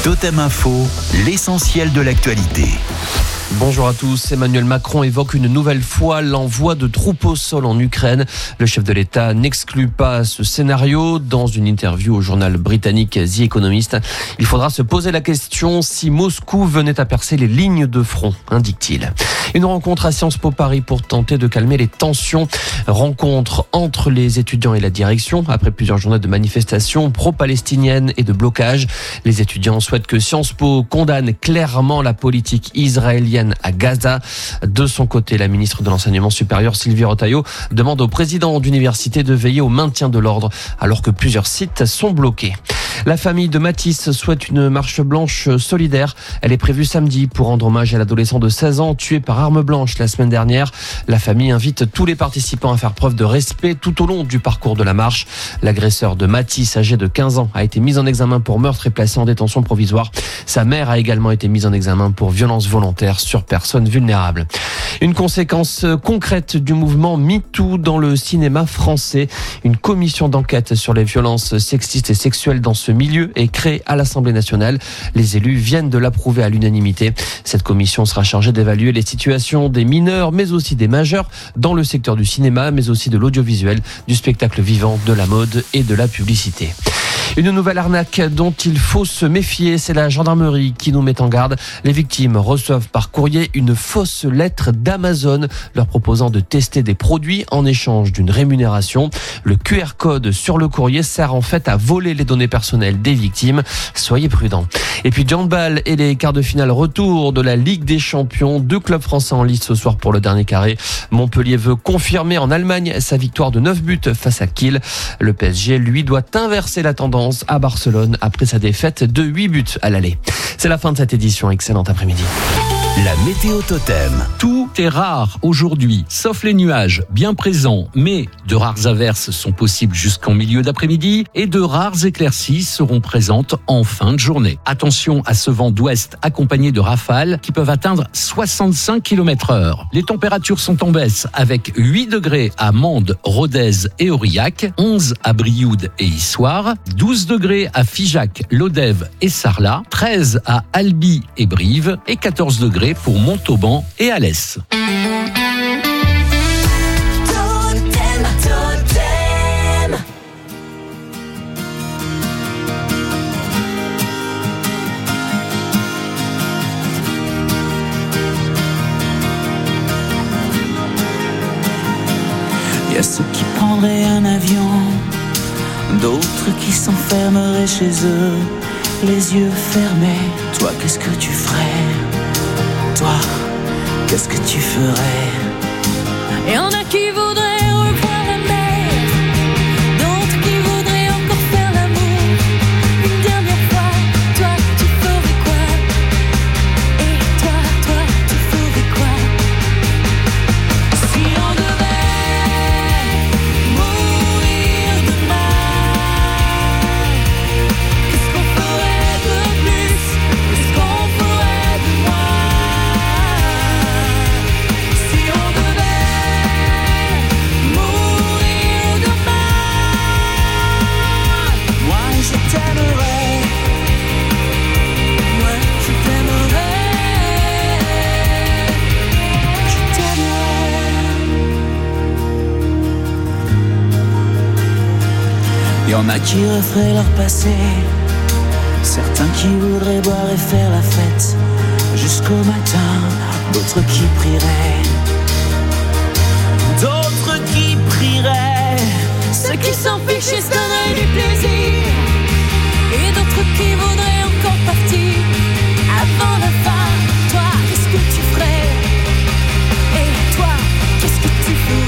Totem Info, l'essentiel de l'actualité. Bonjour à tous. Emmanuel Macron évoque une nouvelle fois l'envoi de troupes au sol en Ukraine. Le chef de l'État n'exclut pas ce scénario. Dans une interview au journal britannique The Economist, il faudra se poser la question si Moscou venait à percer les lignes de front, indique-t-il. Une rencontre à Sciences Po Paris pour tenter de calmer les tensions. Rencontre entre les étudiants et la direction après plusieurs journées de manifestations pro-palestiniennes et de blocage. Les étudiants souhaitent que Sciences Po condamne clairement la politique israélienne à Gaza. De son côté, la ministre de l'Enseignement supérieur, Sylvie Retailleau, demande au président d'université de veiller au maintien de l'ordre alors que plusieurs sites sont bloqués. La famille de Mathis souhaite une marche blanche solidaire. Elle est prévue samedi pour rendre hommage à l'adolescent de 16 ans tué par arme blanche la semaine dernière. La famille invite tous les participants à faire preuve de respect tout au long du parcours de la marche. L'agresseur de Mathis, âgé de 15 ans, a été mis en examen pour meurtre et placé en détention provisoire. Sa mère a également été mise en examen pour violence volontaire sur personnes vulnérables. Une conséquence concrète du mouvement MeToo dans le cinéma français. Une commission d'enquête sur les violences sexistes et sexuelles dans ce milieu est créée à l'Assemblée nationale. Les élus viennent de l'approuver à l'unanimité. Cette commission sera chargée d'évaluer les situations des mineurs, mais aussi des majeurs dans le secteur du cinéma, mais aussi de l'audiovisuel, du spectacle vivant, de la mode et de la publicité. Une nouvelle arnaque dont il faut se méfier, c'est la gendarmerie qui nous met en garde. Les victimes reçoivent par courrier une fausse lettre d'Amazon leur proposant de tester des produits en échange d'une rémunération. Le QR code sur le courrier sert en fait à voler les données personnelles des victimes. Soyez prudents. Et puis handball et les quarts de finale retour de la Ligue des Champions. 2 clubs français en lice ce soir pour le dernier carré. Montpellier veut confirmer en Allemagne sa victoire de 9 buts face à Kiel. Le PSG, lui, doit inverser la tendance à Barcelone après sa défaite de 8 buts à l'aller. C'est la fin de cette édition. Excellent après-midi. La météo Totem. Tout est rare aujourd'hui, sauf les nuages bien présents, mais de rares averses sont possibles jusqu'en milieu d'après-midi et de rares éclaircies seront présentes en fin de journée. Attention à ce vent d'ouest accompagné de rafales qui peuvent atteindre 65 km/h. Les températures sont en baisse avec 8 degrés à Mende, Rodez et Aurillac, 11 à Brioude et Issoire, 12 degrés à Figeac, Lodève et Sarlat, 13 à Albi et Brive et 14 degrés pour Montauban et Alès. Il y a ceux qui prendraient un avion, d'autres qui s'enfermeraient chez eux, les yeux fermés. Toi, qu'est-ce que tu ferais ? Toi, qu'est-ce que tu ferais ? Et y'en a qui voudraient revoir la mer, d'autres qui voudraient encore faire l'amour une dernière fois. Toi, tu ferais quoi ? Et toi, tu ferais quoi ? Si on devait mourir demain, qu'est-ce qu'on ferait de plus ? Qu'est-ce qu'on ferait de moins ? Y en a qui referaient leur passé, certains qui voudraient boire et faire la fête jusqu'au matin, d'autres qui prieraient, Ceux qui s'en fichent et se donneraient du plaisir, et d'autres qui voudraient encore partir avant la fin. Toi, qu'est-ce que tu ferais ? Et toi, qu'est-ce que tu ferais ?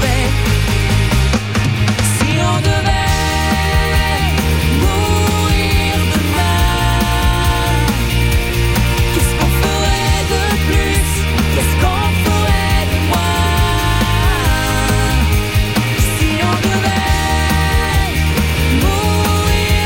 Si on devait mourir demain, qu'est-ce qu'on ferait de plus ? Qu'est-ce qu'on ferait de moins ? Si on devait mourir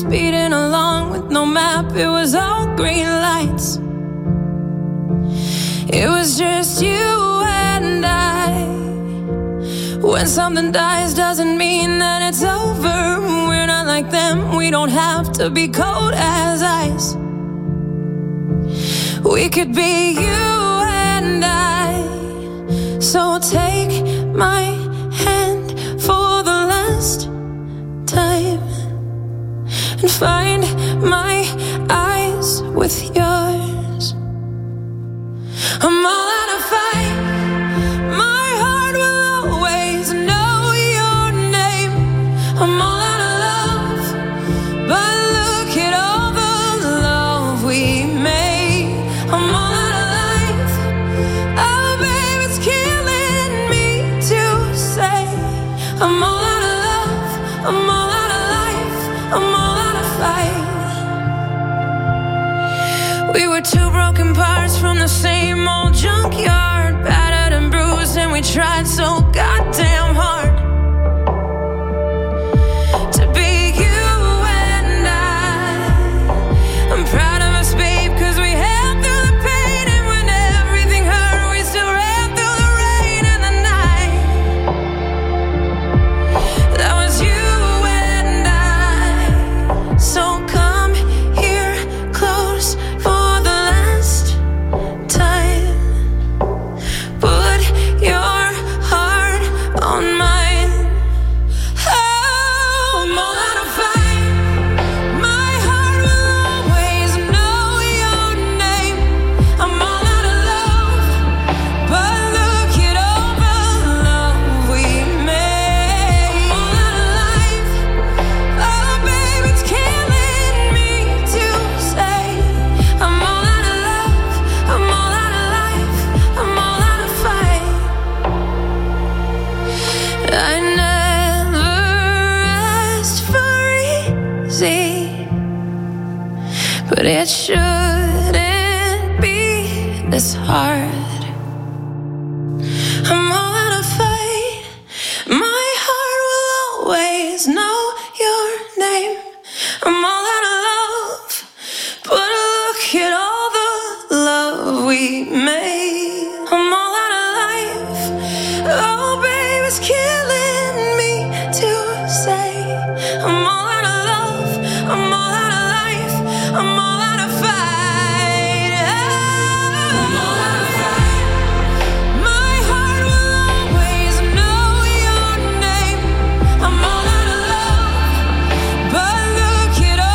speeding along with no map. It was all green lights. It was just you and I. When something dies doesn't mean that it's over. We're not like them, we don't have to be cold as ice. We could be you and I. So take my hand for the last time and find my eyes with yours. I'm all out of fight. My heart will always know your name. I'm all out of love, but look at all the love we made. I'm all out of life. Oh, babe, it's killing me to say. I'm all out of love. I'm all out of life. I'm all out of fight. We were two broken parts from the same old junkyard, battered and bruised, and we tried so goddamn hard to be you and I. I'm proud of us, babe, 'cause we held through the pain, and when everything hurt, we still ran through the rain and the night. That was you and I. So come here close for the last time. Put your heart on mine. Oh, I'm all out of fight. My heart will always know your name. I'm all out of love, but look at all the love we made. I'm all out of life. Oh, babe, it's killing me to say. I'm all out of love. I'm all out of life. I'm all out of fight. I never asked for easy, but it shouldn't be this hard. I'm all out of fight. My heart will always know your name. I'm all out of love, but look at all the love we made. I'm all out of life. Oh, babe, it's killing me to say. I'm all out of love. I'm all out of life. I'm all out of fight. I'm all out of fight. My heart will always know your name. I'm all out of love, but look at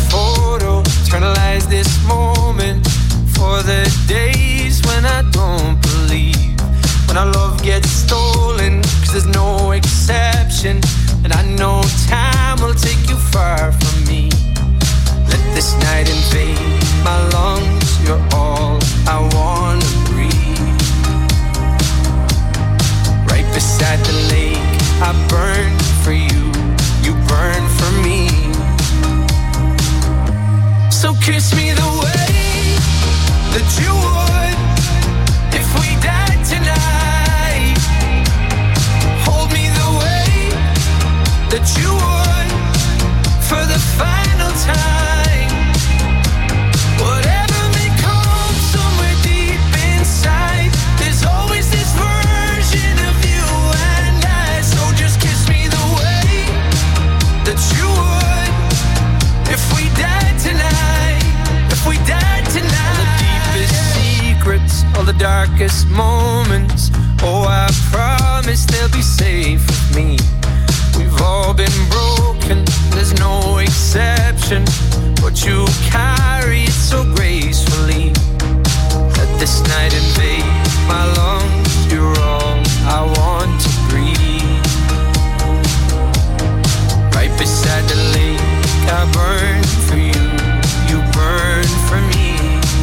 photo, eternalize this moment for the days when I don't believe, when our love gets stolen, 'cause there's no exception, and I know time will take you far from me. Let this night invade my lungs, you're all I wanna breathe. Right beside the lake, I burn for you, you burn for me. So kiss me the way that you would if we died tonight. Hold me the way that you would for the final time. Whatever may come somewhere deep inside, there's always this version of you and I. So just kiss me the way that you would if we died tonight. If we died tonight. All the deepest secrets, all the darkest moments, oh, I promise they'll be safe with me. We've all been broken, there's no exception, but you carry it so gracefully. Let this night invade my lungs, you're all I want to breathe. Right beside the lake, I burn for you, you burn for me.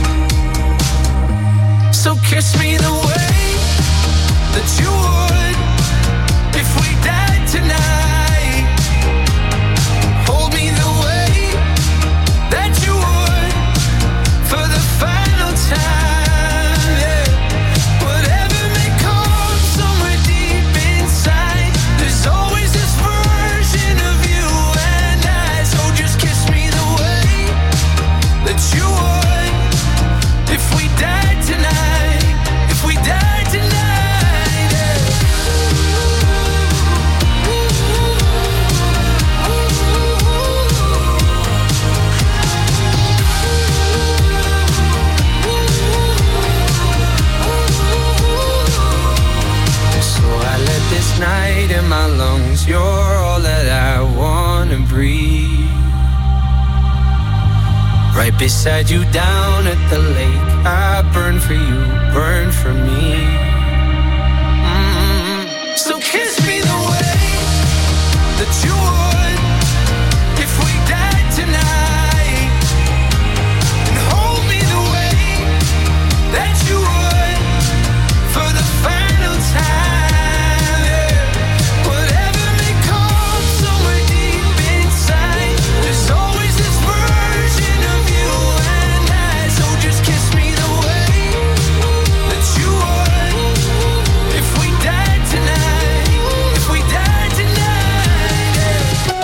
So kiss me the way that you would if we died tonight. Hold me the way that you would for the final time. Yeah. Whatever may come somewhere deep inside, there's always this version of you and I. So just kiss me the way that you would if we died tonight. If we died tonight. Yeah. So I let this night in my lungs, you're all that I wanna breathe. Right beside you down at the lake, I burn for you, burn for me. So kiss me the way that you would if we died tonight, and hold me the way that you would for the final time. Yeah. Whatever may come somewhere deep inside, there's always this version of you and I. So just kiss me the way that you would if we died tonight. If we died tonight.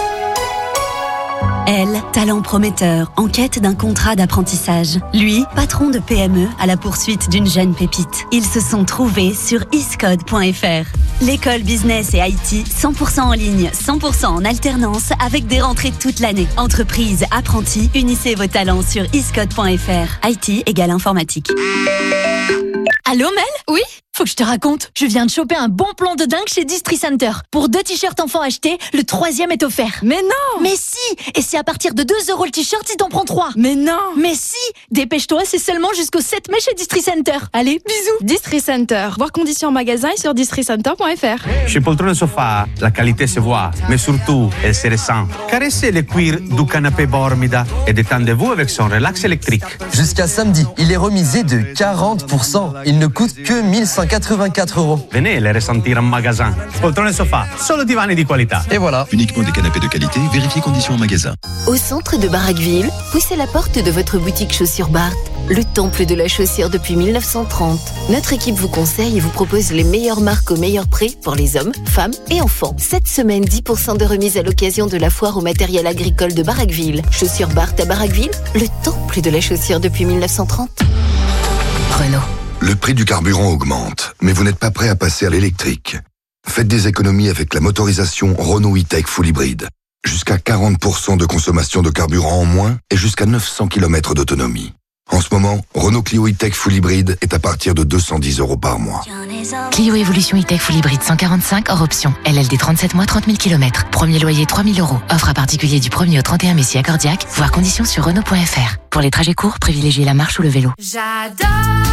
Elle, talent prometteur, en quête d'un contrat d'apprentissage. Lui, patron de PME à la poursuite d'une jeune pépite. Ils se sont trouvés sur iscode.fr. L'école business et IT, 100% en ligne, 100% en alternance, avec des rentrées toute l'année. Entreprise, apprentis, unissez vos talents sur iscode.fr. IT égale informatique. Allô Mel ? Oui ? Faut que je te raconte. Je viens de choper un bon plan de dingue chez Distri Center. Pour 2 t-shirts enfants achetés, le 3e est offert. Mais non ! Mais si ! Et c'est à partir de 2 € le t-shirt si t'en prends 3. Mais non ! Mais si ! Dépêche-toi, c'est seulement jusqu'au 7 mai chez Distri Center. Allez, bisous. Distri Center. Voir conditions en magasin et sur districenter.fr. Chez Poltrone Sofa, la qualité se voit, mais surtout, elle se ressent. Caressez le cuir du canapé Bormida et détendez-vous avec son relax électrique. Jusqu'à samedi, il est remisé de 40%. Il ne coûte que 1184 €. Venez les ressentir en magasin. Poltrone Sofa, solo divani di qualità. Et voilà. Uniquement des canapés de qualité, vérifiez conditions en magasin. Au centre de Barraqueville, poussez la porte de votre boutique Chaussures Bart, le temple de la chaussure depuis 1930. Notre équipe vous conseille et vous propose les meilleures marques au meilleur prix pour les hommes, femmes et enfants. Cette semaine, 10% de remise à l'occasion de la foire au matériel agricole de Barraqueville. Chaussures Bart à Barraqueville, le temple de la chaussure depuis 1930. Renault. Le prix du carburant augmente, mais vous n'êtes pas prêt à passer à l'électrique. Faites des économies avec la motorisation Renault E-Tech Full Hybride. Jusqu'à 40% de consommation de carburant en moins et jusqu'à 900 km d'autonomie. En ce moment, Renault Clio E-Tech Full Hybride est à partir de 210 € par mois. Clio Evolution E-Tech Full Hybride 145 hors option. LLD 37 mois, 30 000 km. Premier loyer 3 000 €. Offre à particulier du 1er au 31 mai si accordiaque. Voir conditions sur Renault.fr. Pour les trajets courts, privilégiez la marche ou le vélo. J'adore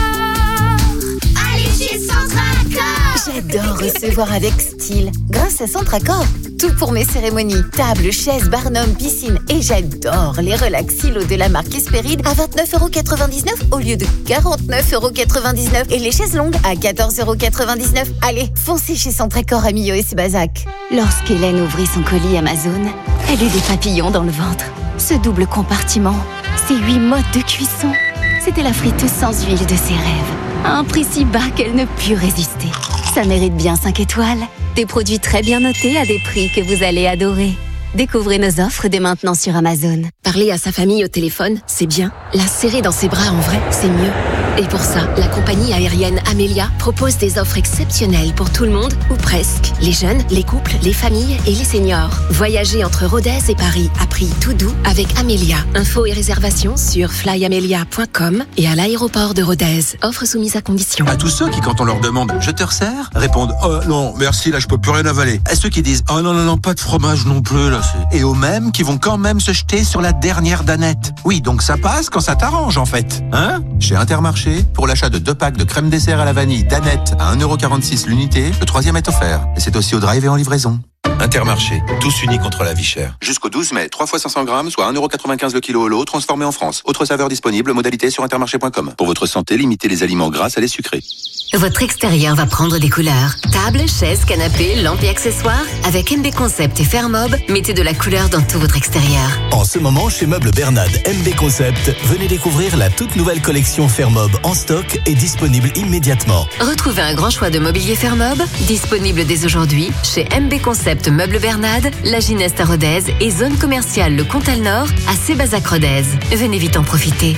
aller chez Centracor. J'adore recevoir avec style. Grâce à Centracor, tout pour mes cérémonies. Table, chaises, barnum, piscine. Et j'adore les relax silos de la marque Espéride à 29,99 € au lieu de 49,99 € et les chaises longues à 14,99 €. Allez, foncez chez Centracor à Millau et Sébazac. Lorsqu'Hélène ouvrit son colis Amazon, elle eut des papillons dans le ventre. Ce double compartiment, ces 8 modes de cuisson, c'était la friteuse sans huile de ses rêves. À un prix si bas qu'elle ne put résister. Ça mérite bien 5 étoiles. Des produits très bien notés à des prix que vous allez adorer. Découvrez nos offres dès maintenant sur Amazon. Parler à sa famille au téléphone, c'est bien. La serrer dans ses bras en vrai, c'est mieux. Et pour ça, la compagnie aérienne Amelia propose des offres exceptionnelles pour tout le monde, ou presque. Les jeunes, les couples, les familles et les seniors. Voyagez entre Rodez et Paris à prix tout doux avec Amelia. Infos et réservations sur flyamelia.com et à l'aéroport de Rodez. Offre soumise à condition. À tous ceux qui, quand on leur demande « Je te resserre ?» répondent « Oh non, merci, là je peux plus rien avaler ». À ceux qui disent « Oh non, pas de fromage non plus, là c'est... » Et aux mêmes qui vont quand même se jeter sur la dernière danette. Oui, donc ça passe quand ça t'arrange en fait. Hein ? Chez Intermarché, pour l'achat de 2 packs de crème dessert à la vanille Danette à 1,46 € l'unité, le 3e est offert. Et c'est aussi au drive et en livraison. Intermarché, tous unis contre la vie chère. Jusqu'au 12 mai, 3 fois 500 grammes, soit 1,95 € le kilo au lot, transformé en France. Autre saveur disponible, modalité sur intermarché.com. Pour votre santé, limitez les aliments gras à les sucrés. Votre extérieur va prendre des couleurs. Table, chaises, canapés, lampes et accessoires. Avec MB Concept et Fermob, mettez de la couleur dans tout votre extérieur. En ce moment, chez Meubles Bernade MB Concept, venez découvrir la toute nouvelle collection Fermob en stock et disponible immédiatement. Retrouvez un grand choix de mobilier Fermob, disponible dès aujourd'hui chez MB Concept Meubles Bernade, La Gineste à Rodez et zone commerciale Le Comtal Nord à Sébazac Rodez. Venez vite en profiter.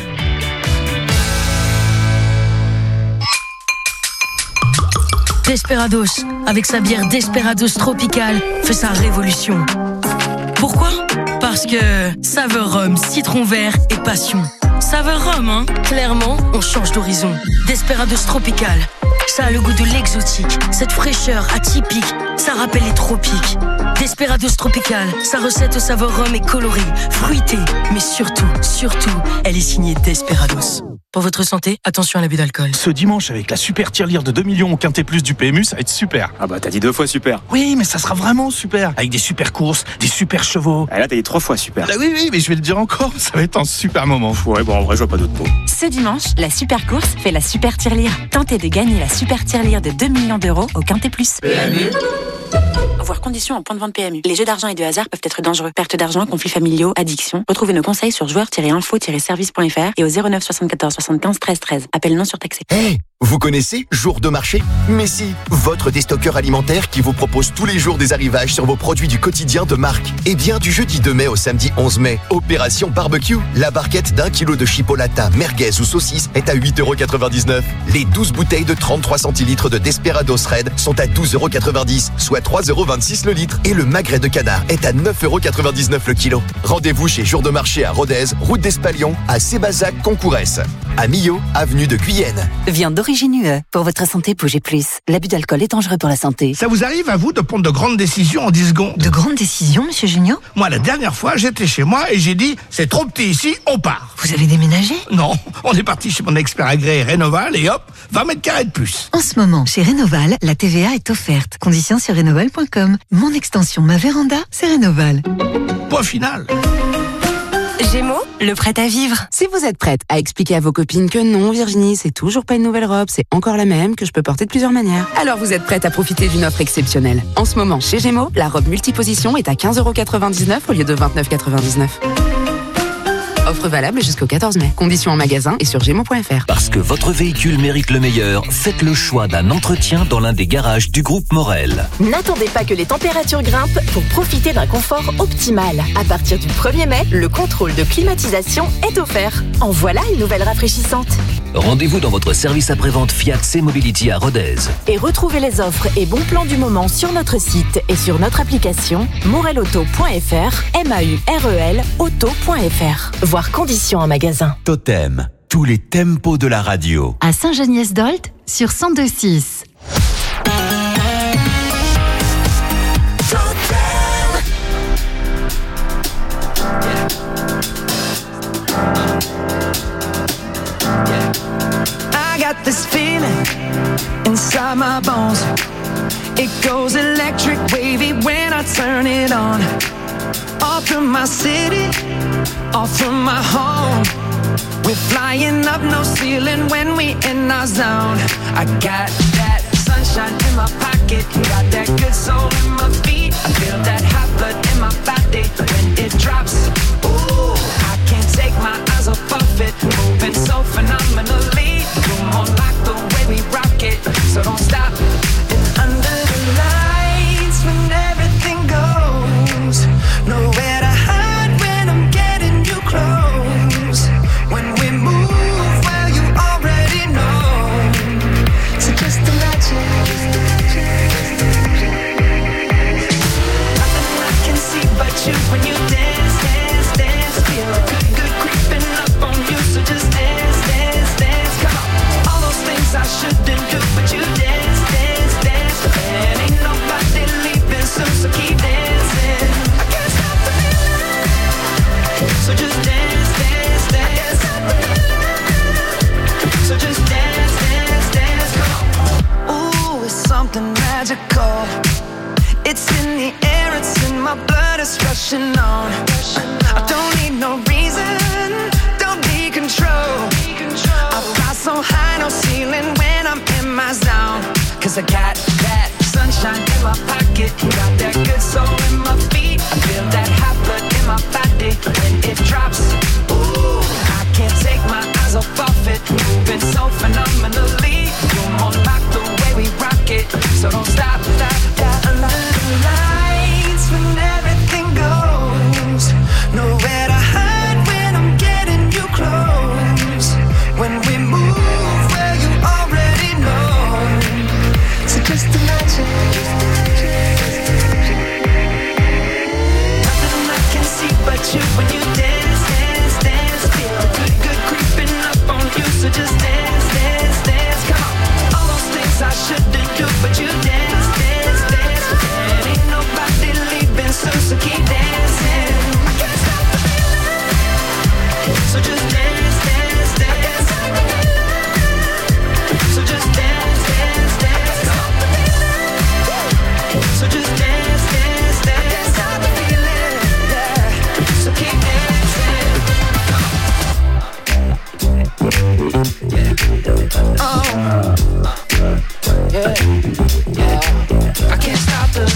Desperados, avec sa bière Desperados Tropical, fait sa révolution. Pourquoi ? Parce que saveur rhum, citron vert et passion. Saveur rhum, hein ? Clairement, on change d'horizon. Desperados Tropical, ça a le goût de l'exotique. Cette fraîcheur atypique, ça rappelle les tropiques. Desperados Tropical, sa recette au saveur rhum est colorée, fruitée, mais surtout, elle est signée Desperados. Pour votre santé, attention à l'abus d'alcool. Ce dimanche, avec la super tirelire de 2 millions au Quintet Plus du PMU, ça va être super. Ah bah t'as dit 2 fois super. Oui, mais ça sera vraiment super. Avec des super courses, des super chevaux. Ah là t'as dit 3 fois super. Ah oui, mais je vais le dire encore, ça va être un super moment. Ouais, bon en vrai je vois pas d'autres mots. Ce dimanche, la super course fait la super tirelire. Tentez de gagner la super tirelire de 2 millions d'euros au Quintet Plus. PMU. Voir conditions en point de vente PMU. Les jeux d'argent et de hasard peuvent être dangereux. Perte d'argent, conflits familiaux, addiction. Retrouvez nos conseils sur joueurs-info-service.fr et au 09 74 75 13 13. Appel non surtaxé. Hey, vous connaissez Jour de marché ? Mais si, votre déstockeur alimentaire qui vous propose tous les jours des arrivages sur vos produits du quotidien de marque. Et bien du jeudi 2 mai au samedi 11 mai, Opération Barbecue. La barquette d'1 kilo de chipolata, merguez ou saucisse est à 8,99 €. Les 12 bouteilles de 33 centilitres de Desperados Red sont à 12,90 €, soit 3,26 € le litre. Et le magret de canard est à 9,99 € le kilo. Rendez-vous chez Jour de marché à Rodez, route d'Espalion, à Sébazac, Concourès. À Millau, avenue de Guyenne. Viande d'origine UE. Pour votre santé, bougez plus. L'abus d'alcool est dangereux pour la santé. Ça vous arrive à vous de prendre de grandes décisions en 10 secondes ? De grandes décisions, monsieur Junio ? Moi, la dernière fois, j'étais chez moi et j'ai dit « c'est trop petit ici, on part ». Vous avez déménagé ? Non, on est parti chez mon expert agréé Rénoval et hop, 20 mètres carrés de plus. En ce moment, chez Rénoval, la TVA est offerte. Conditions sur rénoval.com. Mon extension, ma véranda, c'est Rénoval. Point final. Gémeaux, le prêt à vivre. Si vous êtes prête à expliquer à vos copines que non, Virginie, c'est toujours pas une nouvelle robe, c'est encore la même, que je peux porter de plusieurs manières, alors vous êtes prête à profiter d'une offre exceptionnelle. En ce moment, chez Gémeaux, la robe multiposition est à 15,99 € au lieu de 29,99 €. Offre valable jusqu'au 14 mai. Conditions en magasin et sur Gémeaux.fr. Parce que votre véhicule mérite le meilleur, faites le choix d'un entretien dans l'un des garages du groupe Morel. N'attendez pas que les températures grimpent pour profiter d'un confort optimal. À partir du 1er mai, le contrôle de climatisation est offert. En voilà une nouvelle rafraîchissante. Rendez-vous dans votre service après-vente Fiat C-Mobility à Rodez. Et retrouvez les offres et bons plans du moment sur notre site et sur notre application morelauto.fr, MAUREL auto.fr. Voir conditions en magasin. Totem. tous les tempos de la radio. À Saint-Geniès-d'Olt sur 102.6. I got this feeling inside my bones. It goes electric wavy when I turn it on. Off from my city, off from my home. We're flying up no ceiling when we in our zone. I got that sunshine in my pocket, got that good soul in my feet. I feel that hot blood in my body when it drops. Ooh, I can't take my eyes off of it, moving so phenomenally. Room on lock the way we rock it, so don't stop. And under the lights when everything goes, nowhere to hide when I'm getting you close. When we move, well you already know. So just imagine. Nothing I can see but you when you dance, dance, dance. Feel good, good creeping up on you. So just dance, dance, dance. Come on. All those things I shouldn't do, but you dance, dance, dance. And ain't nobody leaving soon, so keep dancing. I can't stop the feeling. So just dance, dance, dance. So just dance, dance, dance. Come on. Ooh, it's something magical. It's in the air, it's in my blood, it's rushing on. I don't need no reason, don't need control. I fly so high, no ceiling when I'm in my zone. Cause I got that sunshine in my pocket, got that good soul in my feet. I feel that hot blood in my body when it drops. Ooh, I can't take my eyes off of it, moving so phenomenally. You're more like the way we rock it, so don't stop, stop, stop. Under the lights when everything goes, nowhere to hide when I'm getting you close. When we move, well you already know. So just imagine. Nothing I can see but you when you dance, dance, dance. Feel good, good creeping up on you. So just dance, dance, dance. Come on. All those things I shouldn't do, but you dance, dance, dance. And ain't nobody leaving soon, so keep dancing. I can't stop the feeling. So just dance, dance, dance. So just dance, dance, dance. So just dance, dance, dance. I can't stop the feeling, yeah. So keep dancing. Oh, yeah, yeah. I can't stop the.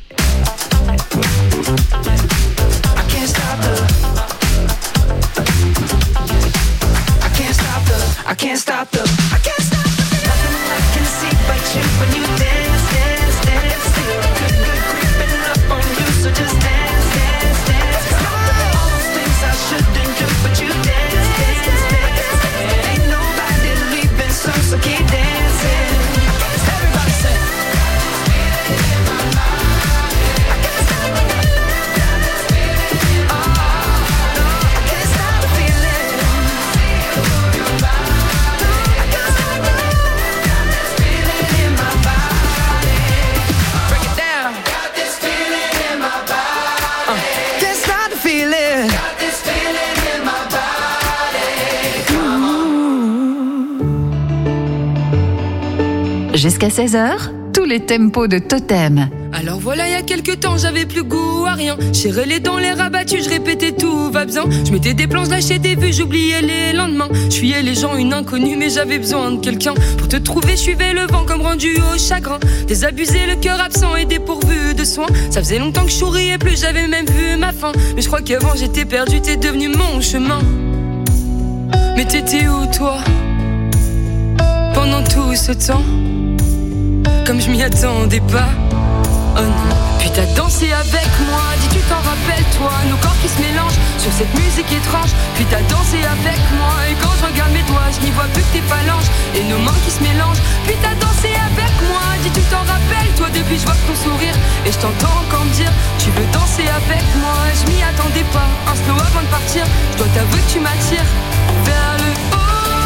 I can't stop the. I can't stop the. I can't stop the. I can't stop the. Nothing I can see but you when you dance, dance, dance. Feel good, good creeping up on you. So just dance, dance, dance. All those things I shouldn't do, but you dance, dance, dance. Ain't nobody leaving soon, so keep dancing. Everybody say. Jusqu'à 16h, tous les tempos de Totem. Alors voilà, il y a quelques temps, j'avais plus goût à rien. Serré les dents, les rabattus, je répétais tout va bien. Je mettais des planches, lâchais des vues, j'oubliais les lendemains. Je fuyais les gens, une inconnue, mais j'avais besoin de quelqu'un. Pour te trouver, je suivais le vent comme rendu au chagrin. Désabusé, le cœur absent et dépourvu de soins. Ça faisait longtemps que je souriais plus, j'avais même vu ma fin. Mais je crois qu'avant j'étais perdu, t'es devenu mon chemin. Mais t'étais où toi, pendant tout ce temps? Comme je m'y attendais pas. Oh non. Puis t'as dansé avec moi, dis tu t'en rappelles toi. Nos corps qui se mélangent sur cette musique étrange. Puis t'as dansé avec moi, et quand je regarde mes doigts, je n'y vois plus que tes phalanges et nos mains qui se mélangent. Puis t'as dansé avec moi, dis tu t'en rappelles toi. Depuis je vois ton sourire et je t'entends encore me dire tu veux danser avec moi. Je m'y attendais pas, un slow avant de partir. Je dois t'avouer que tu m'attires vers le haut.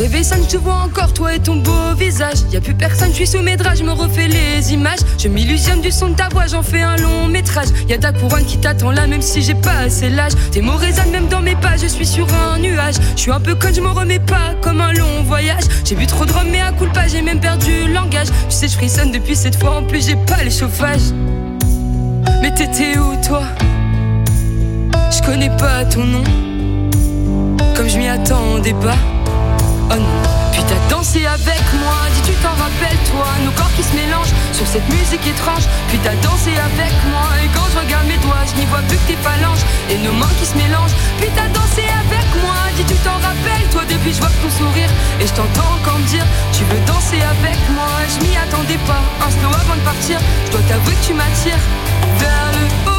réveil sonne, je te vois encore, toi et ton beau visage. Y a plus personne, je suis sous mes draps, je me refais les images. Je m'illusionne du son de ta voix, j'en fais un long métrage. Y a ta couronne qui t'attend là, même si j'ai pas assez l'âge. Tes mots résonnent même dans mes pas, je suis sur un nuage. Je suis un peu conne, je m'en remets pas, comme un long voyage. J'ai bu trop de rhum, mais à culpa, j'ai même perdu le langage. Tu sais, je frissonne depuis cette fois, en plus j'ai pas le chauffage. Mais t'étais où toi? Je connais pas ton nom, comme je m'y attendais pas. Oh non. Puis t'as dansé avec moi, dis tu t'en rappelles toi. Nos corps qui se mélangent sur cette musique étrange. Puis t'as dansé avec moi, et quand je regarde mes doigts, je n'y vois plus que tes phalanges et nos mains qui se mélangent. Puis t'as dansé avec moi, dis tu t'en rappelles toi. Depuis je vois ton sourire et je t'entends encore me dire tu veux danser avec moi. Je m'y attendais pas, un slow avant de partir. Je dois t'avouer que tu m'attires vers le haut.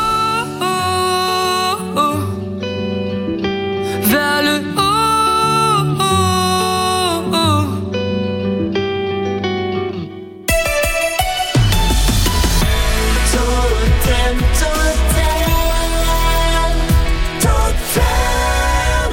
Vers le haut, oh, oh. Totem, totem, totem.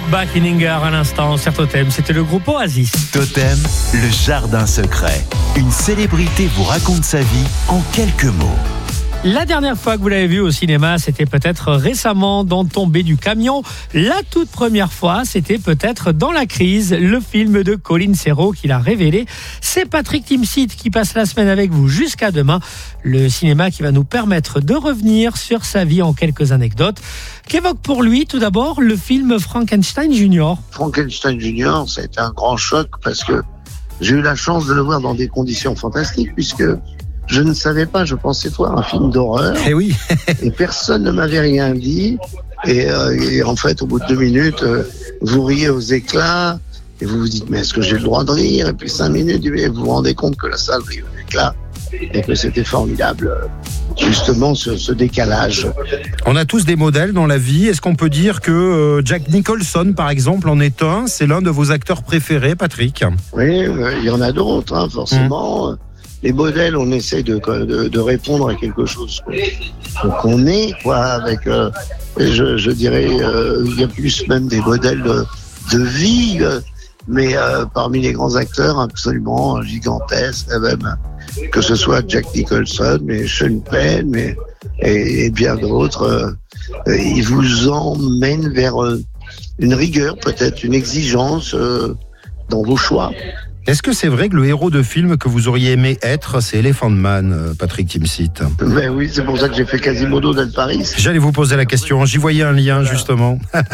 Back in Anger à l'instant sur Totem. C'était le groupe Oasis. Totem, le jardin secret. Une célébrité vous raconte sa vie en quelques mots. La dernière fois que vous l'avez vu au cinéma, c'était peut-être récemment dans Tomber du camion. La toute première fois, c'était peut-être dans La crise, le film de Colin Serrault qui l'a révélé. C'est Patrick Timsit qui passe la semaine avec vous jusqu'à demain. Le cinéma qui va nous permettre de revenir sur sa vie en quelques anecdotes. Qu'évoque pour lui tout d'abord le film Frankenstein Junior. Frankenstein Junior, ça a été un grand choc parce que j'ai eu la chance de le voir dans des conditions fantastiques puisque je ne savais pas, je pensais voir un film d'horreur. Eh oui. Et personne ne m'avait rien dit. Et en fait, au bout de 2 minutes, vous riez aux éclats et vous vous dites, mais est-ce que j'ai le droit de rire? Et puis 5 minutes, vous vous rendez compte que la salle rit aux éclats et que c'était formidable, justement, ce décalage. On a tous des modèles dans la vie. Est-ce qu'on peut dire que Jack Nicholson, par exemple, en est un? C'est l'un de vos acteurs préférés, Patrick? Oui, il y en a d'autres, hein, forcément. Les modèles, on essaie de répondre à quelque chose qu'on est, quoi, avec, je dirais, il y a plus même des modèles de vie, mais parmi les grands acteurs absolument gigantesques, même, que ce soit Jack Nicholson, mais Sean Penn, et bien d'autres, ils vous emmènent vers une rigueur, peut-être une exigence dans vos choix. Est-ce que c'est vrai que le héros de film que vous auriez aimé être, c'est Elephant Man, Patrick Timsit? Ben oui, c'est pour ça que j'ai fait Quasimodo d'El Paris. J'allais vous poser la question, j'y voyais un lien justement.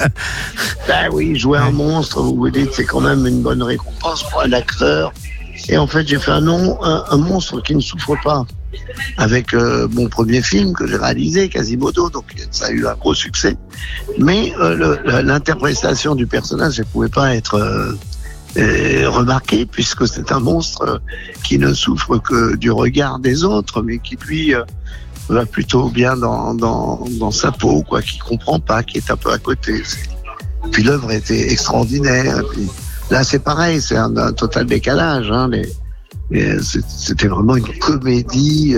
Ben oui, jouer un monstre, vous vous dites, c'est quand même une bonne récompense pour un acteur. Et en fait, j'ai fait un monstre qui ne souffre pas. Avec mon premier film que j'ai réalisé, Quasimodo, donc ça a eu un gros succès. Mais l'interprétation du personnage, elle ne pouvait pas être remarqué puisque c'est un monstre qui ne souffre que du regard des autres mais qui lui va plutôt bien dans sa peau, quoi, qui comprend pas, qui est un peu à côté. Puis l'œuvre était extraordinaire. Et puis, là c'est pareil, c'est un total décalage, hein, c'était vraiment une comédie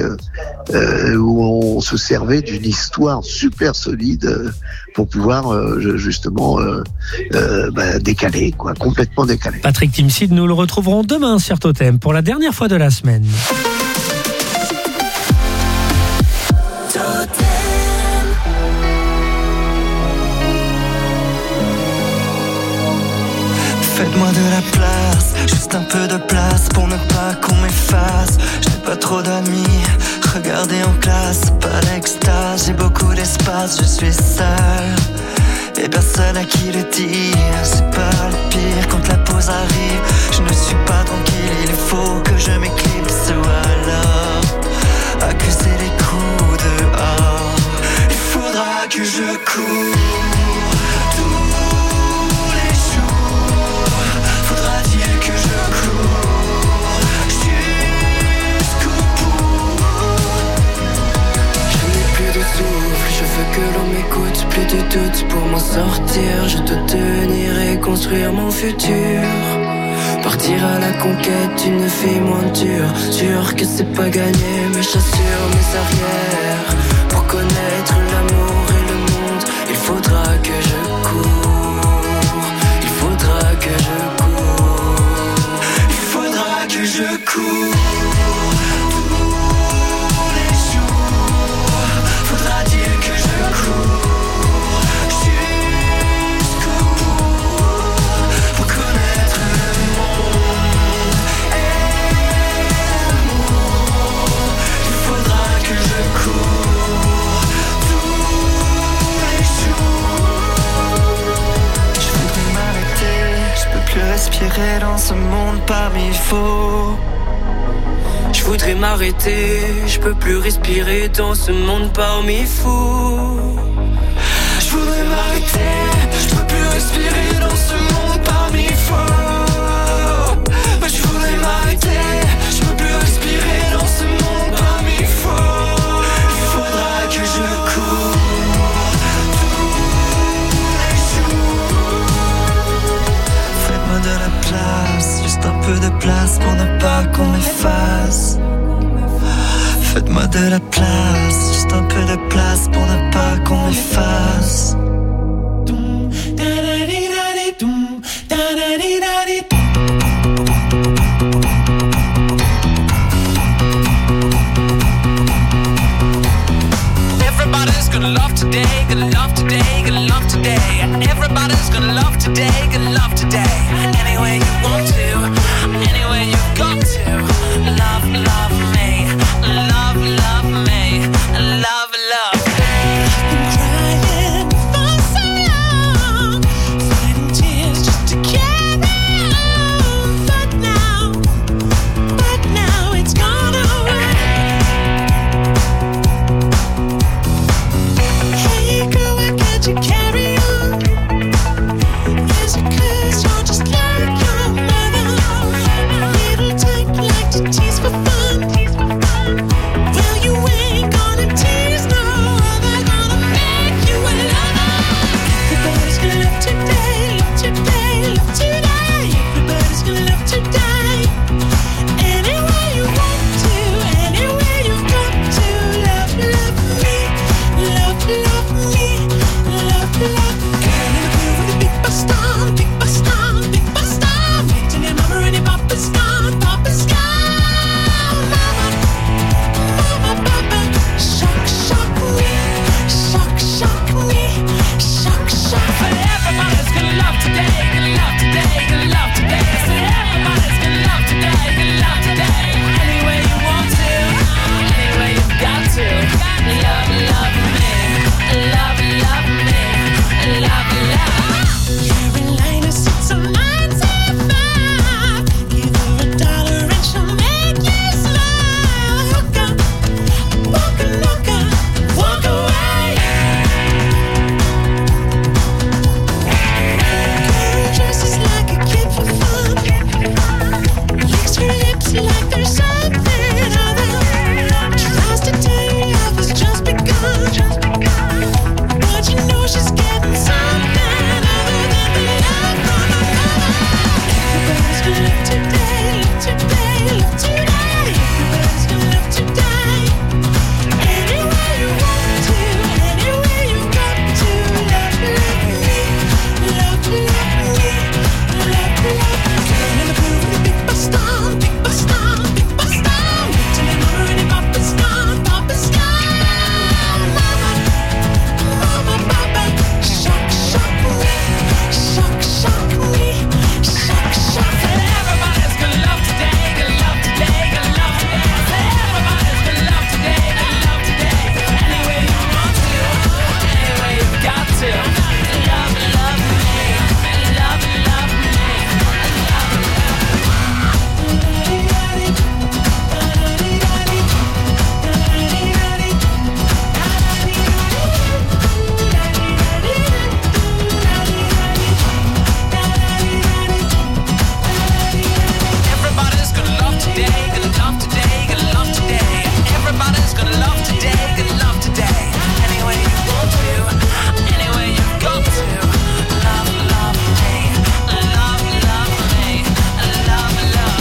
où on se servait d'une histoire super solide pour pouvoir justement décaler, quoi, complètement décaler. Patrick Timsit, nous le retrouverons demain sur Totem pour la dernière fois de la semaine. Faites-moi de la place, juste un peu de place pour ne pas qu'on m'efface. Je n'ai pas trop d'amis, regardez en classe, pas l'extase. J'ai beaucoup d'espace, je suis seul et personne à qui le dire. C'est pas le pire quand la pause arrive. Je ne suis pas tranquille, il faut que je m'éclipse ou alors accuser les coups dehors. Il faudra que je cours. Que l'on m'écoute, plus de doute pour m'en sortir. Je dois tenir et construire mon futur. Partir à la conquête d'une vie moins dure. Sûr que c'est pas gagné, mais j'assure mes arrières. Pour connaître l'amour et le monde, il faudra que je cours. Il faudra que je cours. Il faudra que je cours. Respirer dans ce monde parmi faux. Je voudrais m'arrêter, je peux plus respirer dans ce monde parmi fous. Je voudrais m'arrêter, je peux plus respirer dans ce monde parmi faux. Mais je voudrais m'arrêter, je peux plus respirer dans ce monde parmi faux. Il faudra que je cours. De la place, juste un peu de place pour ne pas qu'on m'efface. Faites-moi de la place, juste un peu de place pour ne pas qu'on m'efface. gonna love today, gonna love today, gonna love today. Everybody's gonna love today, gonna love today. Any way you want to, any way you've got to. Love, love me, love, love me, love, love me. Been crying for so long, fighting tears just to carry on. But now it's gone away. Hey girl, why can't you carry on? Is it 'cause you're just like your mother? Little type like to tease for fun. Well, you ain't gonna tease no other, gonna make you a lover. Everybody's gonna love today, love today, love today. Everybody's gonna love today. Any way you want to, any way you've got to. Love, love me, love, love me, love, love. Girl in the groove with a big bus down, big bus down, big bus down. Waiting in mama and papa's gone, papa's gone. Mama, papa, shock, shock me, shock, shock me, shock, shock. Everybody's gonna love today, gonna love today, gonna love today. I said everybody's gonna love today, gonna love today. Any way you want to, any way you've got to. Love, love me, love, love me, love, love. Carolina sits on 975. Give her $1 and she'll make you smile. Hook up, walk away. Girl dresses like a kid for fun. Licks her lips like there's something other. Tries to tell you love has just begun. But you know she's getting something other than the love from her mother. Everybody's gonna love today, love today, love today. Everybody's gonna love today. Any way you want to, any way you've got to. Love, love me, love, love me, love, love. Girl in the groove with a big bus down, big bus down, big bus down. Waiting in mama and papa's gone, papa's gone. Mama, papa, shock, shock me, shock, shock me, shock, shock. Everybody's gonna love today, gonna love today, gonna love today. Everybody's gonna love today, gonna love today. Any way you want to, any way you've got to. Love, love me, love, love me, Everybody's gonna love today, gonna love today, gonna love today. Everybody's gonna love today, gonna love today. Any way you want to, any way you've got to. Love, love me, love, love me, love, love.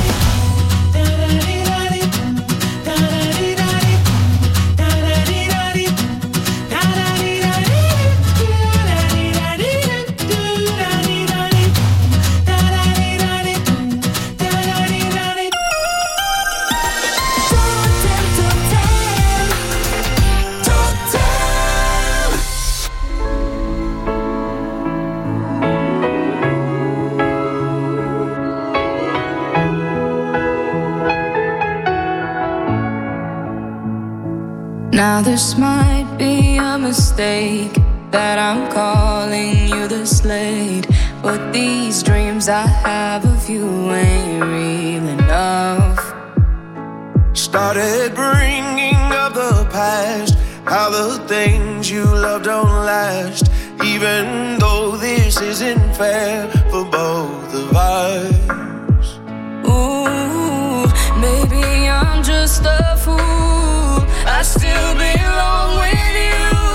Now this might be a mistake that I'm calling you the Slade, but these dreams I have of you ain't real enough. Started bringing up the past, how the things you love don't last, even though this isn't fair for both of us. Ooh, maybe I'm just a fool, I still belong with you.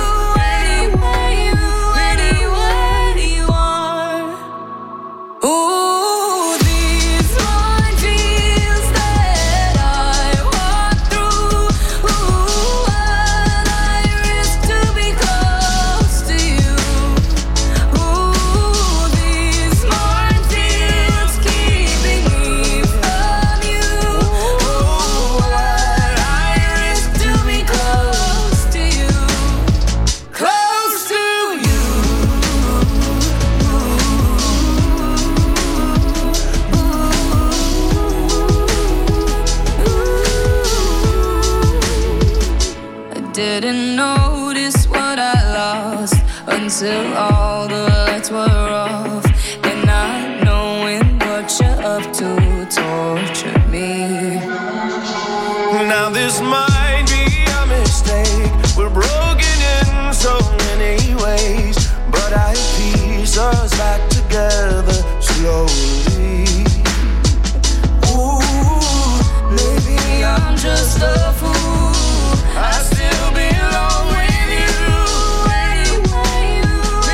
Anywhere you are. Ooh, these minefields that I walk through. Ooh, what I risk to be close to you. Ooh, these minefields keeping me from you. Ooh, what I didn't notice what I lost until all the lights were off. And not knowing what you're up to tortured me. Now this might be a mistake. We're broken in so many ways, but I piece us back together slowly. Ooh, maybe I'm just a fool. I still belong with you anyway.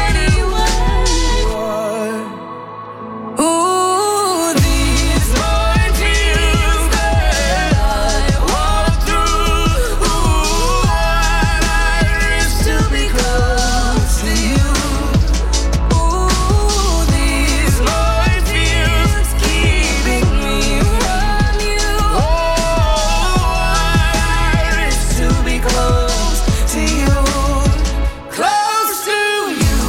Ooh, these minefields that I walk through. Ooh, what I risk to be close to you. Ooh, these minefields keeping me from you. Oh, what I risk to be close to you. Close to you.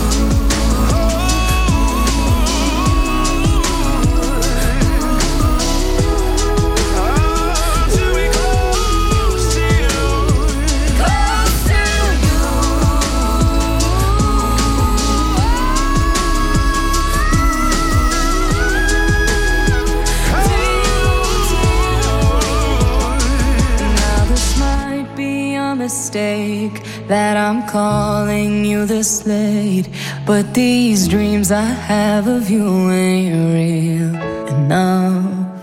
To be close to you. Close to Now this might be a mistake that I'm calling you this late, but these dreams I have of you ain't real enough.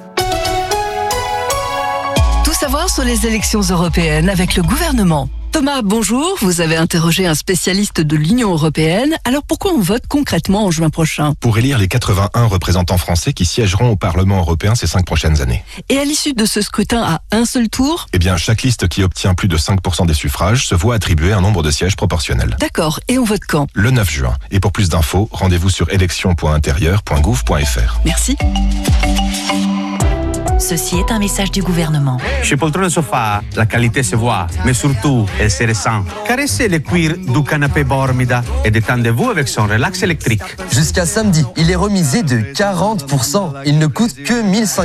Tout savoir sur les élections européennes avec le gouvernement. Thomas, bonjour. Vous avez interrogé un spécialiste de l'Union européenne. Alors pourquoi on vote concrètement en juin prochain? Pour élire les 81 représentants français qui siégeront au Parlement européen ces 5 prochaines années. Et à l'issue de ce scrutin à un seul tour? Eh bien, chaque liste qui obtient plus de 5% des suffrages se voit attribuer un nombre de sièges proportionnel. D'accord. Et on vote quand? Le 9 juin. Et pour plus d'infos, rendez-vous sur élections.intérieur.gouv.fr. Merci. Ceci est un message du gouvernement. Chez Poltrone Sofa, la qualité se voit, mais surtout, elle se ressent. Caressez le cuir du canapé Bormida et détendez-vous avec son relax électrique. Jusqu'à samedi, il est remisé de 40%. Il ne coûte que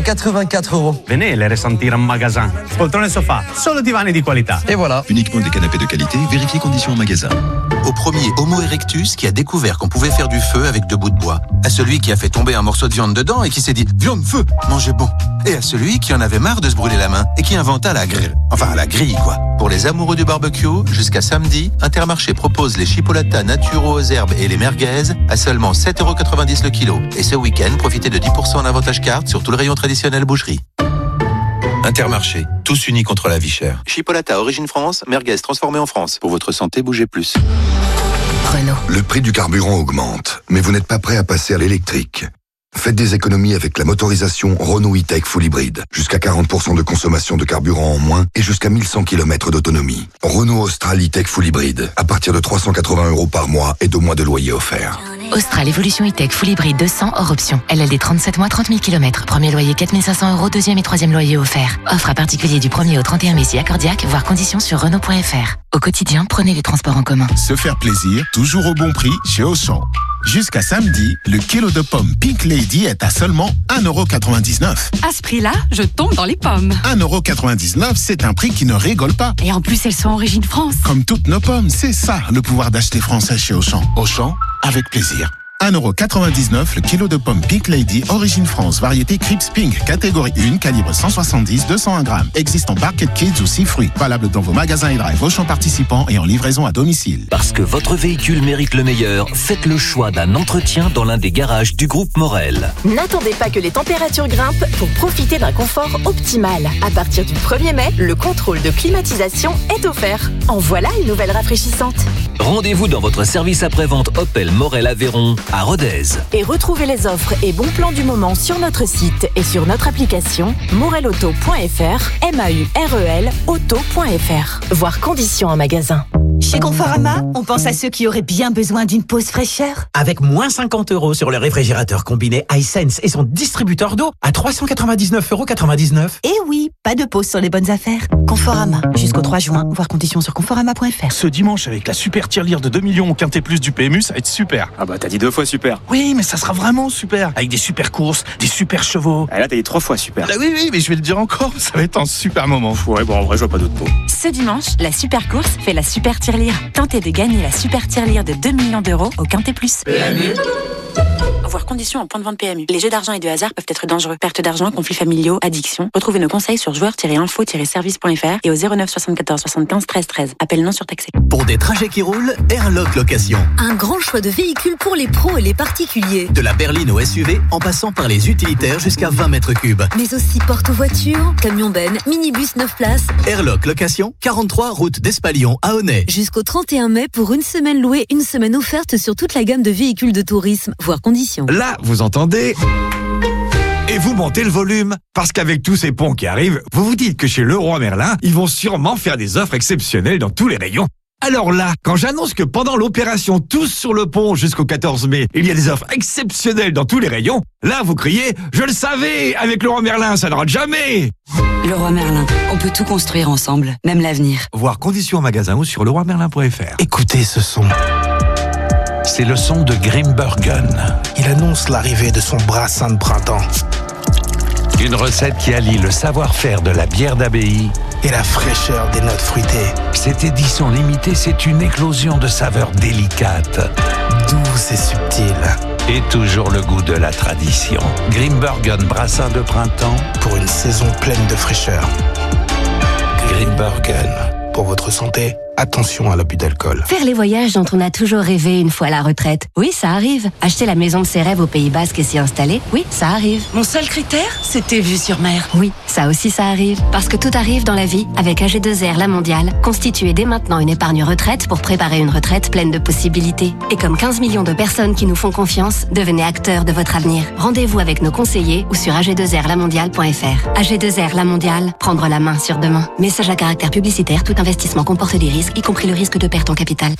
1184 €. Venez les ressentir en magasin. Poltrone Sofa, solo divani di qualità. Et voilà. Uniquement des canapés de qualité, vérifiez conditions en magasin. Au premier Homo erectus qui a découvert qu'on pouvait faire du feu avec 2 bouts de bois. À celui qui a fait tomber un morceau de viande dedans et qui s'est dit « Viande, feu, mangez bon ». Et à celui qui en avait marre de se brûler la main et qui inventa la grille. Enfin, la grille, quoi. Pour les amoureux du barbecue, jusqu'à samedi, Intermarché propose les chipolatas naturaux aux herbes et les merguez à seulement 7,90 € le kilo. Et ce week-end, profitez de 10% en avantage carte sur tout le rayon traditionnel boucherie. Intermarché, tous unis contre la vie chère. Chipolata origine France, merguez transformée en France. Pour votre santé, bougez plus. Renault. Le prix du carburant augmente, mais vous n'êtes pas prêt à passer à l'électrique. Faites des économies avec la motorisation Renault E-Tech Full Hybrid. Jusqu'à 40% de consommation de carburant en moins et jusqu'à 1100 km d'autonomie. Renault Austral E-Tech Full Hybrid. À partir de 380 € par mois et 2 mois de loyer offert. Austral Evolution E-Tech Full Hybrid 200 hors option. LLD 37 mois, 30 000 km. Premier loyer 4 500 €, deuxième et troisième loyer offert. Offre à particulier du 1er au 31 mai si accordiaque, voir conditions sur Renault.fr. Au quotidien, prenez les transports en commun. Se faire plaisir, toujours au bon prix chez Auchan. Jusqu'à samedi, le kilo de pommes Pink Lady est à seulement 1,99 €. À ce prix-là, je tombe dans les pommes. 1,99 €, c'est un prix qui ne rigole pas. Et en plus, elles sont origine France. Comme toutes nos pommes, c'est ça le pouvoir d'acheter français chez Auchan. Auchan, avec plaisir. 1,99 € le kilo de pommes Pink Lady, origine France, variété Crips Pink, catégorie 1, calibre 170, 201 grammes. Existe en Barquette Kids ou 6 fruits. Valable dans vos magasins et drive Auchan participants et en livraison à domicile. Parce que votre véhicule mérite le meilleur, faites le choix d'un entretien dans l'un des garages du groupe Morel. N'attendez pas que les températures grimpent pour profiter d'un confort optimal. À partir du 1er mai, le contrôle de climatisation est offert. En voilà une nouvelle rafraîchissante. Rendez-vous dans votre service après-vente Opel Morel Aveyron à Rodez. Et retrouvez les offres et bons plans du moment sur notre site et sur notre application morelauto.fr, MAUREL auto.fr. Voir conditions en magasin. Chez Conforama, on pense à ceux qui auraient bien besoin d'une pause fraîcheur. Avec moins 50 € sur le réfrigérateur combiné iSense et son distributeur d'eau à 399,99 €. Eh oui, pas de pause sur les bonnes affaires. Conforama, jusqu'au 3 juin, voir conditions sur conforama.fr. Ce dimanche, avec la super tirelire de 2 millions au Quintet Plus du PMU, ça va être super. Ah bah t'as dit 2 fois super. Oui, mais ça sera vraiment super. Avec des super courses, des super chevaux. Ah là t'as dit 3 fois super. Ah oui, mais je vais le dire encore, ça va être un super moment. Ouais, bon en vrai je vois pas d'autres mots. Ce dimanche, la super course fait la super tirelire. Tentez de gagner la super tirelire de 2 millions d'euros au Quintet Plus. PMU. Voir conditions en point de vente PMU. Les jeux d'argent et de hasard peuvent être dangereux. Perte d'argent, conflits familiaux, addiction. Retrouvez nos conseils sur joueurs-info-service.fr et au 09 74 75 13 13. Appel non surtaxé. Pour des trajets qui roulent, Airlock Location. Un grand choix de véhicules pour les pros et les particuliers. De la berline au SUV, en passant par les utilitaires jusqu'à 20 mètres cubes. Mais aussi porte-voitures, camions-bennes, minibus 9 places. Airlock Location, 43 route d'Espalion à Honnay. Jusqu'au 31 mai pour une semaine louée, une semaine offerte sur toute la gamme de véhicules de tourisme, voire conditions. Là, vous entendez ? Et vous montez le volume. Parce qu'avec tous ces ponts qui arrivent, vous vous dites que chez Leroy Merlin, ils vont sûrement faire des offres exceptionnelles dans tous les rayons. Alors là, quand j'annonce que pendant l'opération Tous sur le pont jusqu'au 14 mai, il y a des offres exceptionnelles dans tous les rayons, là vous criez « Je le savais, avec Leroy Merlin, ça ne rate jamais !» Leroy Merlin, on peut tout construire ensemble, même l'avenir. Voir conditions en magasin ou sur leroymerlin.fr. Écoutez ce son. C'est le son de Grimbergen. Il annonce l'arrivée de son brassin de printemps. Une recette qui allie le savoir-faire de la bière d'abbaye et la fraîcheur des notes fruitées. Cette édition limitée, c'est une éclosion de saveurs délicates, douces et subtiles. Et toujours le goût de la tradition. Grimbergen brassin de printemps pour une saison pleine de fraîcheur. Grimbergen, pour votre santé, attention à l'abus d'alcool. Faire les voyages dont on a toujours rêvé une fois à la retraite. Oui, ça arrive. Acheter la maison de ses rêves au Pays Basque et s'y installer. Oui, ça arrive. Mon seul critère, c'était vue sur mer. Oui, ça aussi ça arrive. Parce que tout arrive dans la vie. Avec AG2R La Mondiale, constituez dès maintenant une épargne retraite pour préparer une retraite pleine de possibilités. Et comme 15 millions de personnes qui nous font confiance, devenez acteurs de votre avenir. Rendez-vous avec nos conseillers ou sur ag2rlamondiale.fr. AG2R La Mondiale, prendre la main sur demain. Message à caractère publicitaire, tout investissement comporte des risques, y compris le risque de perte en capital.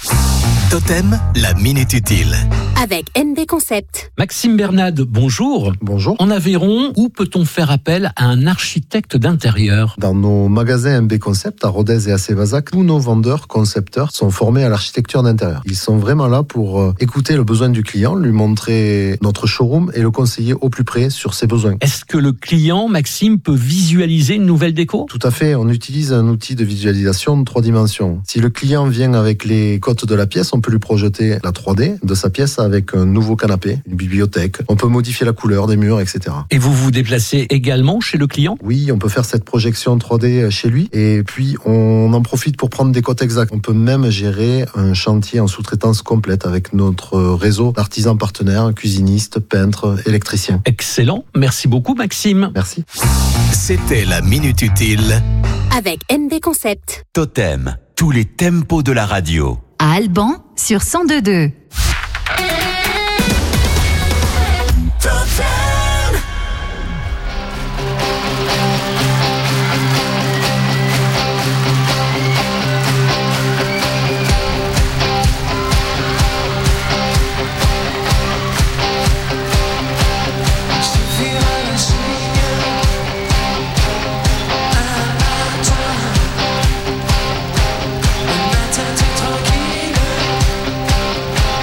Totem, la minute utile. Avec NB Concept. Maxime Bernade, bonjour. Bonjour. En Aveyron, où peut-on faire appel à un architecte d'intérieur ? Dans nos magasins MB Concept à Rodez et à Sévazac, tous nos vendeurs, concepteurs sont formés à l'architecture d'intérieur. Ils sont vraiment là pour écouter le besoin du client, lui montrer notre showroom et le conseiller au plus près sur ses besoins. Est-ce que le client, Maxime, peut visualiser une nouvelle déco ? Tout à fait. On utilise un outil de visualisation de 3 dimensions. Si le client vient avec les cotes de la pièce, on peut lui projeter la 3D de sa pièce avec un nouveau canapé, une bibliothèque. On peut modifier la couleur des murs, etc. Et vous vous déplacez également chez le client ? Oui, on peut faire cette projection 3D chez lui et puis on en profite pour prendre des cotes exactes. On peut même gérer un chantier en sous-traitance complète avec notre réseau d'artisans partenaires, cuisinistes, peintres, électriciens. Excellent. Merci beaucoup, Maxime. Merci. C'était la Minute Utile. Avec NB Concept. Totem, tous les tempos de la radio. À Alban, sur 102.2. Tranquille,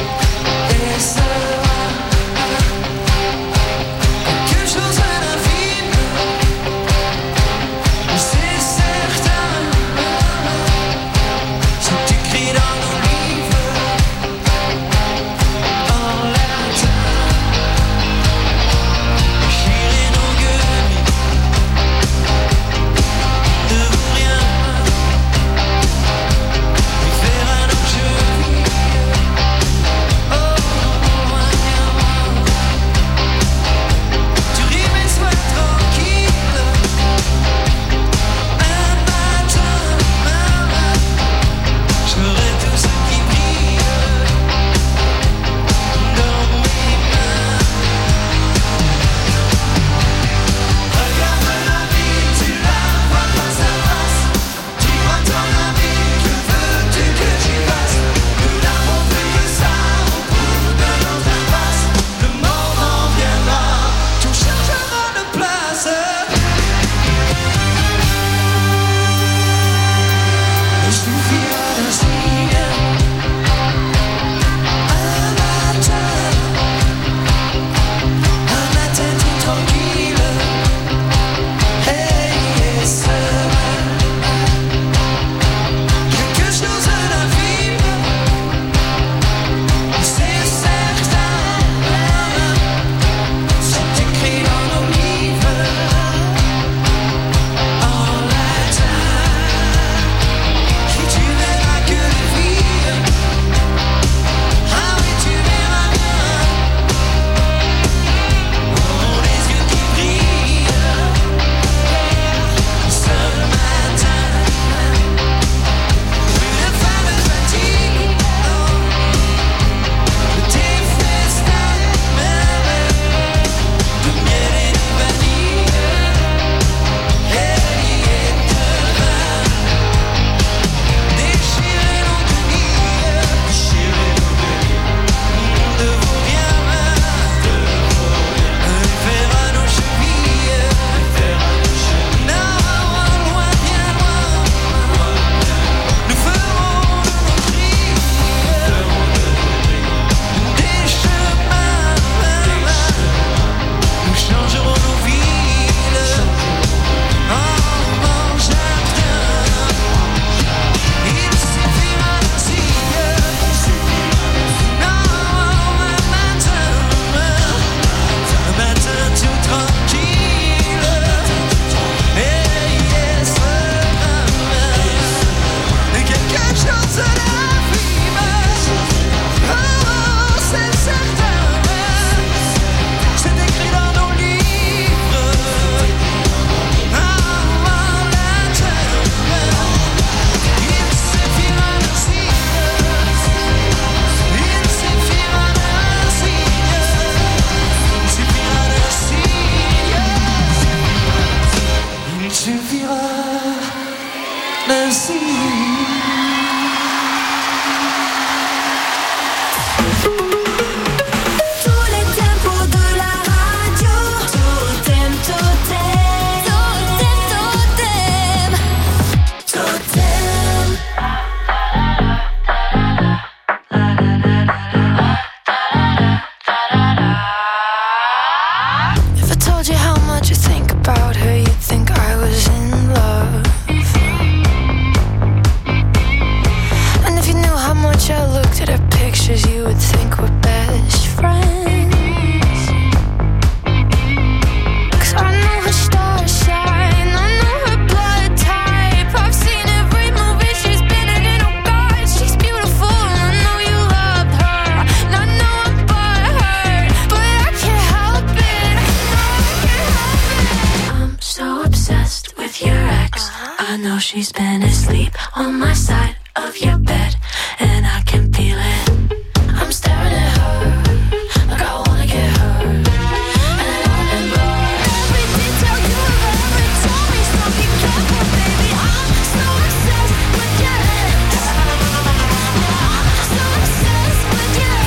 she's been asleep on my side of your bed, and I can feel it. I'm staring at her like I wanna get her, and I remember every detail you ever told me. So be careful, baby. I'm so obsessed with your ex. I'm so obsessed with your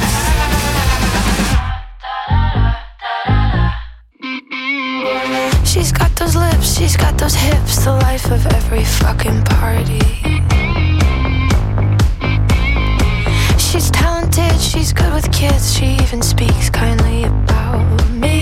ex. She's got those lips, she's got those hips, the life of every fucking party. She's talented, she's good with kids, she even speaks kindly about me.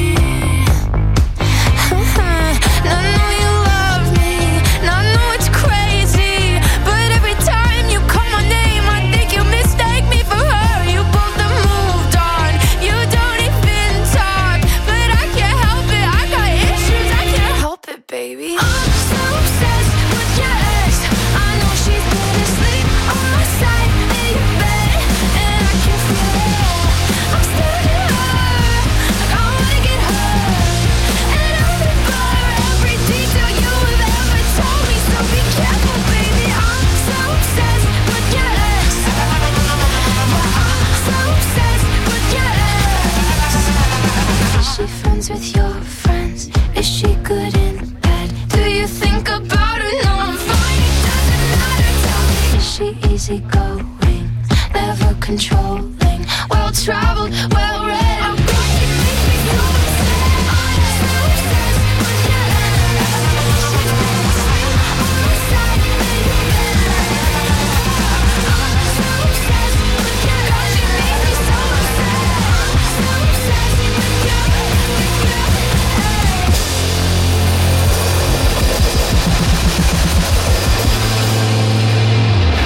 Now I know you love me, now I know it's crazy, but every time you call my name, I think you mistake me for her. You both have moved on, you don't even talk, but I can't help it, I got issues, I can't help it, baby. I'm so obsessed with your ex, I know she's been asleep on my side in your bed, and I can feel it. I'm staring at her like I wanna get her, and I remember every detail you have ever told me. So be careful, baby. I'm so obsessed with your ex. I'm so obsessed with your ex. Is she friends with your friends? Is she good in bed? Do you think about her? No, I'm fine. It doesn't matter. Tell me, is she easygoing? Never controlling, well-traveled, well-read.